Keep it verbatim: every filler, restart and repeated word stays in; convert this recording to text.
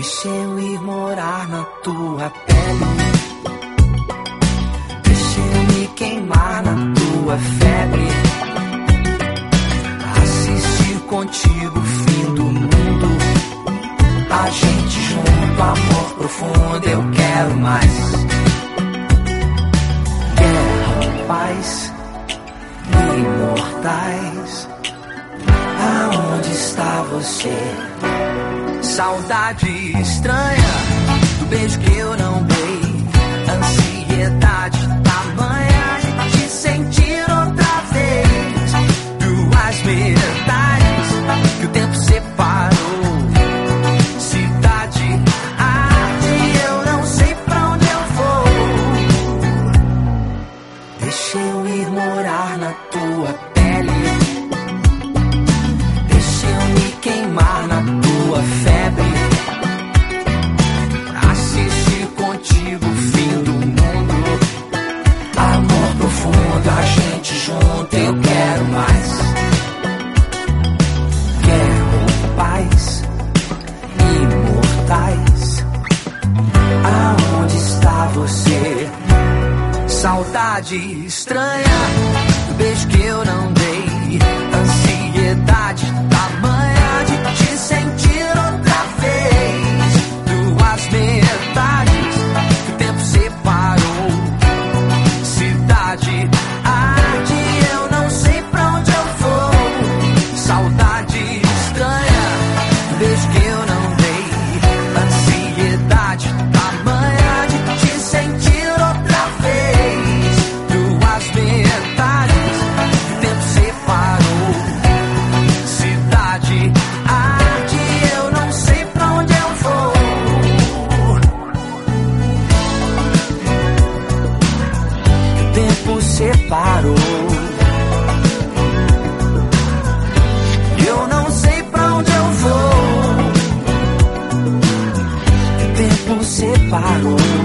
Deixa eu ir morar na tua pele, deixa eu me queimar na tua febre, assistir contigo o fim do mundo, a gente junto, amor profundo, eu quero mais. Guerra, paz, imortais, aonde está você? Saudade estranha do beijo que eu não dei, ansiedade tamanha de te sentir outra vez. Duas metades que o tempo separou, cidade arde, eu não sei pra onde eu vou. Deixa eu ir morar na tua pele, deixa eu me queimar na tua febre, assistir contigo o fim do mundo, amor profundo, a gente junto, eu quero mais. Quero paz, imortais, aonde está você? Saudade estranha do beijo que eu não dei, ansiedade tamanha de te sentir outra vez. Duas metades que o tempo separou, cidade arde, eu não sei pra onde eu vou. Saudade estranha do beijo que eu não dei, ansiedade tamanha de te sentir outra vez. Duas metades que o tempo separou, cidade arde, eu não sei pra onde eu vou. O tempo separou, eu não sei pra onde eu vou. O tempo separou.